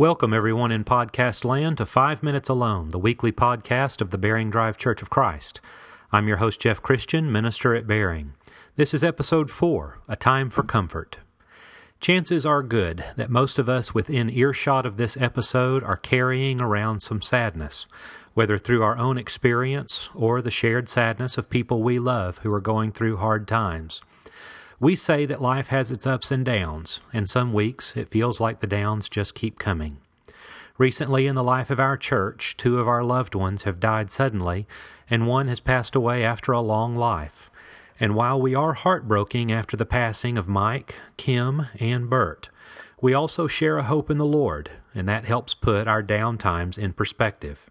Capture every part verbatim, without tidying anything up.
Welcome everyone in podcast land to Five Minutes Alone, the weekly podcast of the Bering Drive Church of Christ. I'm your host Jeff Christian, minister at Bering. This is episode four, A Time for Comfort. Chances are good that most of us within earshot of this episode are carrying around some sadness, whether through our own experience or the shared sadness of people we love who are going through hard times. We say that life has its ups and downs, and some weeks it feels like the downs just keep coming. Recently in the life of our church, two of our loved ones have died suddenly, and one has passed away after a long life. And while we are heartbroken after the passing of Mike, Kim, and Bert, we also share a hope in the Lord, and that helps put our down times in perspective.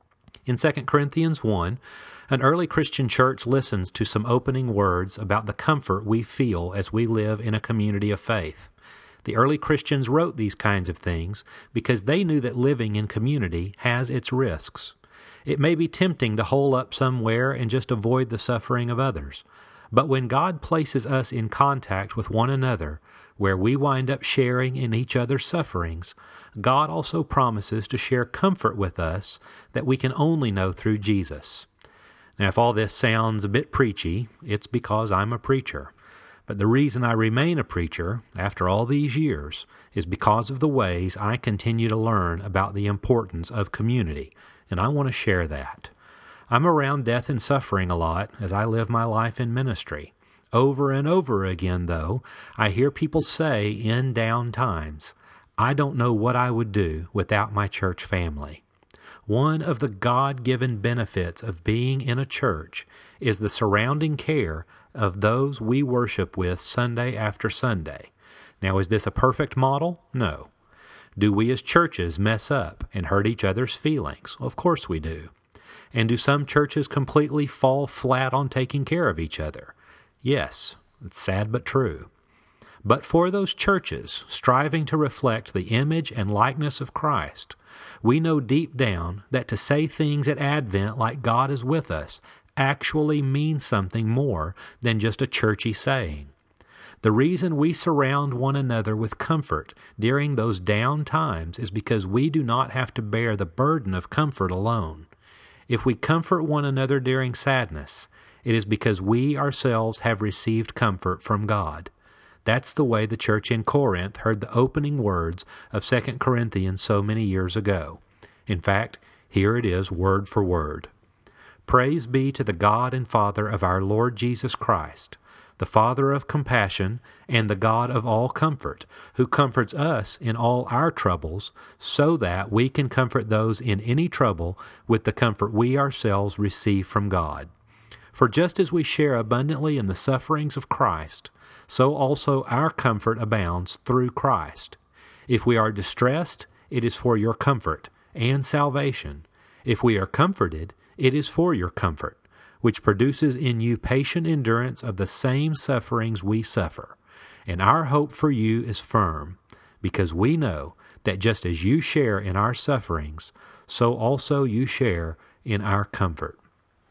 In Second Corinthians one, an early Christian church listens to some opening words about the comfort we feel as we live in a community of faith. The early Christians wrote these kinds of things because they knew that living in community has its risks. It may be tempting to hole up somewhere and just avoid the suffering of others. But when God places us in contact with one another, where we wind up sharing in each other's sufferings, God also promises to share comfort with us that we can only know through Jesus. Now, if all this sounds a bit preachy, it's because I'm a preacher. But the reason I remain a preacher, after all these years, is because of the ways I continue to learn about the importance of community, and I want to share that. I'm around death and suffering a lot as I live my life in ministry. Over and over again, though, I hear people say in down times, I don't know what I would do without my church family. One of the God-given benefits of being in a church is the surrounding care of those we worship with Sunday after Sunday. Now, is this a perfect model? No. Do we as churches mess up and hurt each other's feelings? Of course we do. And do some churches completely fall flat on taking care of each other? Yes, it's sad but true. But for those churches striving to reflect the image and likeness of Christ, we know deep down that to say things at Advent like God is with us actually means something more than just a churchy saying. The reason we surround one another with comfort during those down times is because we do not have to bear the burden of comfort alone. If we comfort one another during sadness, it is because we ourselves have received comfort from God. That's the way the church in Corinth heard the opening words of Second Corinthians so many years ago. In fact, here it is word for word. Praise be to the God and Father of our Lord Jesus Christ, the Father of compassion and the God of all comfort, who comforts us in all our troubles, so that we can comfort those in any trouble with the comfort we ourselves receive from God. For just as we share abundantly in the sufferings of Christ, so also our comfort abounds through Christ. If we are distressed, it is for your comfort and salvation. If we are comforted, it is for your comfort, which produces in you patient endurance of the same sufferings we suffer. And our hope for you is firm, because we know that just as you share in our sufferings, so also you share in our comfort.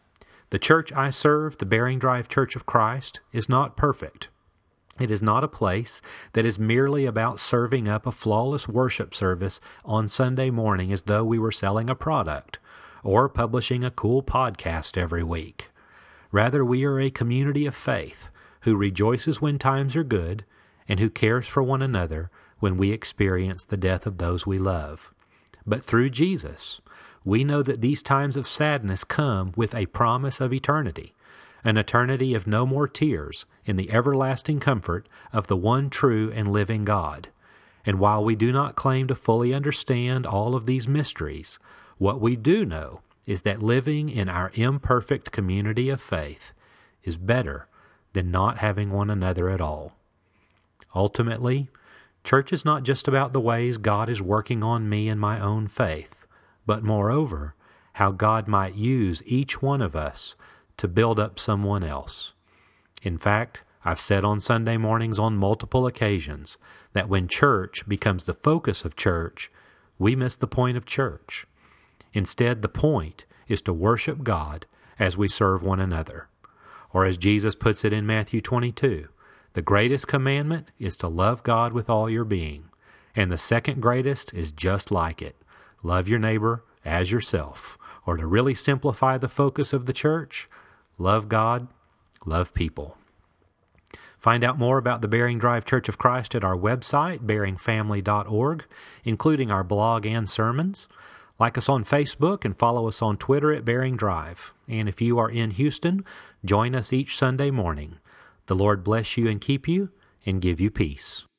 The church I serve, the Bering Drive Church of Christ, is not perfect. It is not a place that is merely about serving up a flawless worship service on Sunday morning as though we were selling a product, or publishing a cool podcast every week. Rather, we are a community of faith who rejoices when times are good and who cares for one another when we experience the death of those we love. But through Jesus, we know that these times of sadness come with a promise of eternity, an eternity of no more tears in the everlasting comfort of the one true and living God. And while we do not claim to fully understand all of these mysteries, what we do know is that living in our imperfect community of faith is better than not having one another at all. Ultimately, church is not just about the ways God is working on me in my own faith, but moreover, how God might use each one of us to build up someone else. In fact, I've said on Sunday mornings on multiple occasions that when church becomes the focus of church, we miss the point of church. Instead, the point is to worship God as we serve one another. Or as Jesus puts it in Matthew twenty-two, the greatest commandment is to love God with all your being, And the second greatest is just like it. Love your neighbor as yourself. Or to really simplify the focus of the church, love God, love people. Find out more about the Bering Drive Church of Christ at our website, bering family dot org, including our blog and sermons. Like us on Facebook and follow us on Twitter at Bering Drive. And if you are in Houston, join us each Sunday morning. The Lord bless you and keep you and give you peace.